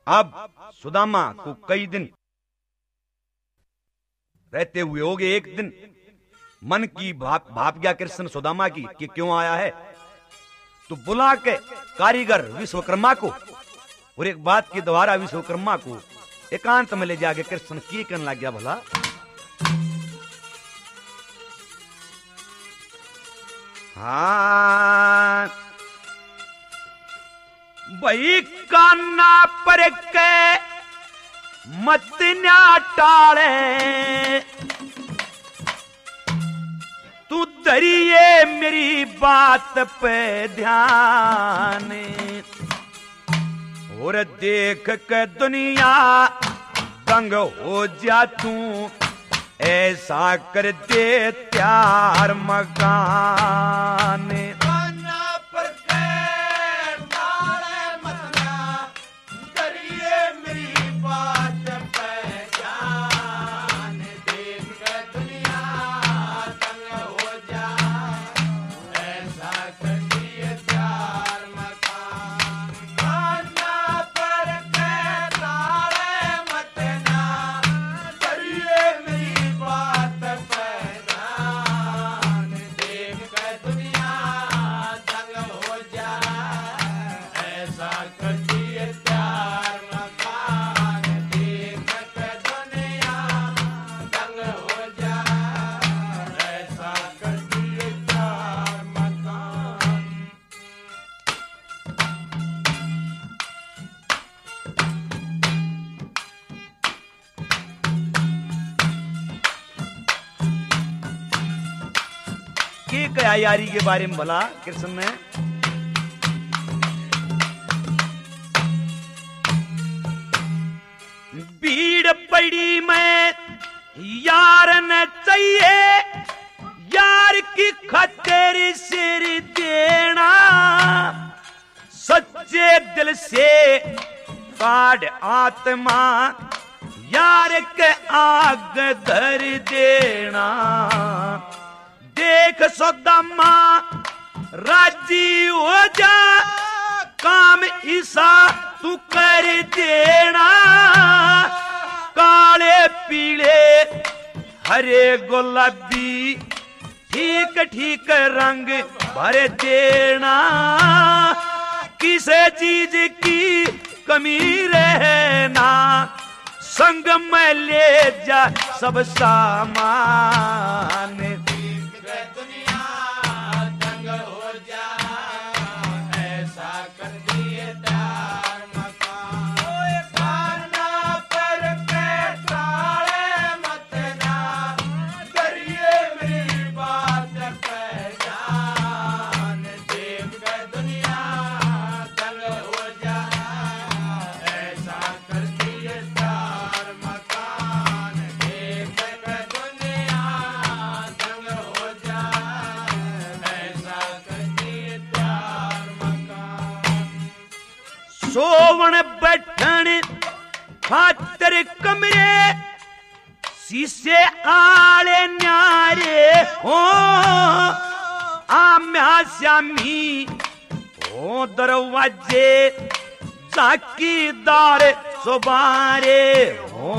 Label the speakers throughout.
Speaker 1: अब सुदामा को कई दिन रहते हुए हो गए। एक दिन मन की भाप गया कृष्ण सुदामा की कि क्यों आया है, तो बुला के कारीगर विश्वकर्मा को और एक बात के द्वारा विश्वकर्मा को एकांत में ले जाके कृष्ण की कहने लग गया, भला हाँ भाई काना पर के मत ना टाले, तू धरिए मेरी बात पे ध्यान, और देख के दुनिया दंग हो जा, तू ऐसा कर दे त्यार मकान। क्या यारी के बारे में भला कृष्ण ने भीड़ पड़ी में यार न चाहिए, यार की खातिर सिर देना, सच्चे दिल से काट आत्मा यार के आग धर देना। देख सुदामा राजी हो जा, काम ईसा तू कर देना, काले पीले हरे गुलाबी ठीक ठीक रंग भर देना, किसे चीज की कमी रहना, संग में ले जा सब सामान। सोवण बैठन खातर कमरे, शीशे आले न्यारे हो, आम्या श्यामी हो दरवाजे, झाकीदार सुबारे हो,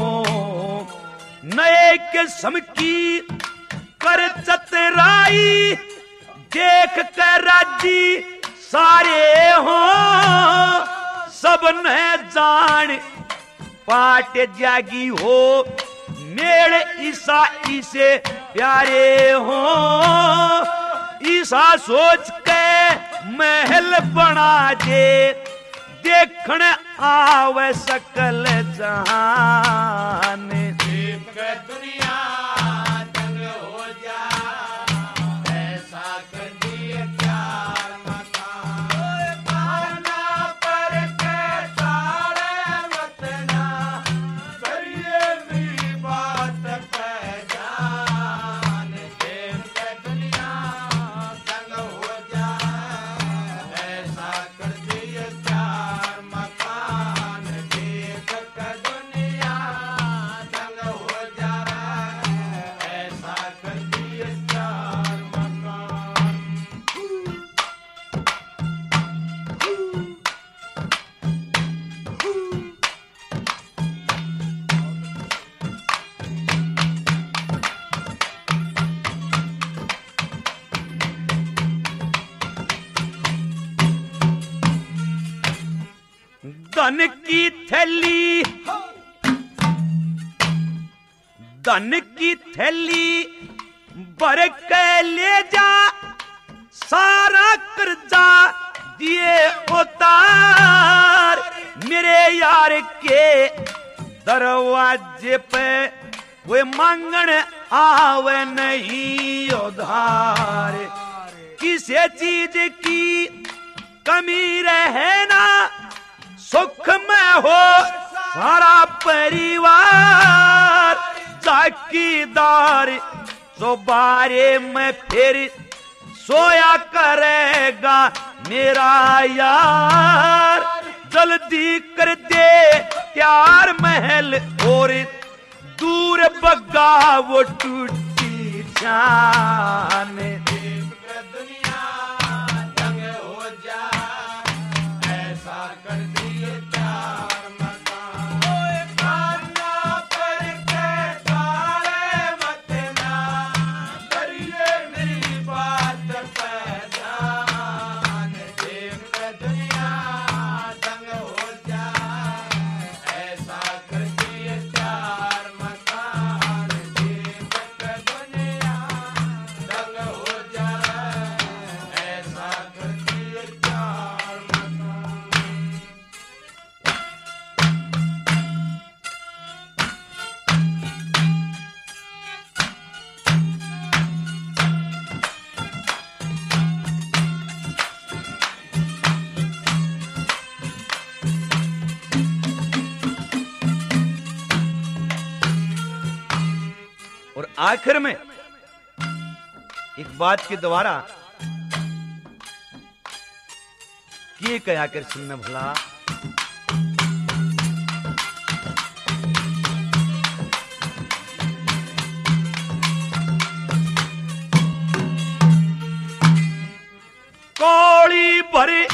Speaker 1: नए किस्म की कर चतराई, देख कर राजी सारे हो, सब न जान पाट जागी हो, मेल ईसा इसे प्यारे हो, ईसा सोच के महल बना दे, देखण आवे सकल जहान। दुनिया दंग हो जा, ऐसा कर दिए प्यार मकान, खाना पर के तारे वतना, करिए मेरी बात पहचान, देख के दुनिया दंग हो जा, ऐसा कर दिए प्यार मकान, देख के दुनिया धन की थैली, धन की थैली भर के ले जा, सारा कर्जा दिए उतार। मेरे यार के दरवाजे पे वे मांगण आवे नहीं उधार। किसी चीज की कमी रहे ना, सुख में हो सारा परिवार। चौकीदार चौबारे में फिर सोया करेगा मेरा यार। जल्दी कर दे प्यार महल और दूर बग्गा वो टूटी जान। दुनिया दंग हो जा, ऐसा कर दिए प्यार मकान। खाना पर के तारे मत ना करिए मेरी बात पैजान। देख दुनिया दंग हो जा, ऐसा कर दिए प्यार मकान। देख दुनिया दंग हो जा, ऐसा कर दिए प्यार मकान। और आखिर में एक बात के द्वारा किए कहा कर सुनना भला। कौड़ी भरे,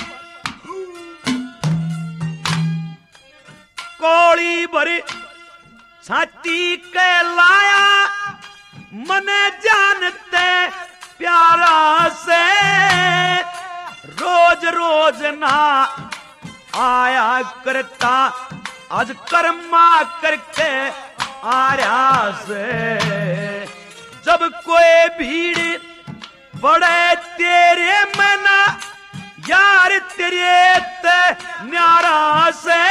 Speaker 1: कौड़ी भरे छाती के लाया, मने जानते प्यारा से। रोज रोज ना आया करता, आज कर्मा करके आया से। जब कोई भीड़ बड़े तेरे मना, यार तेरे ते न्यारा से।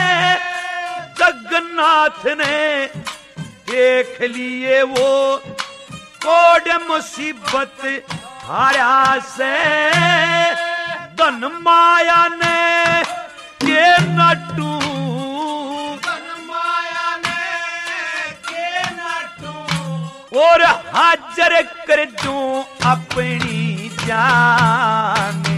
Speaker 1: जगन्नाथ ने देख लिए वो कोड मुसीबत हारा से। धन माया ने के नटू, धन माया ने के नटू, और हाजर कर दूं अपनी जान।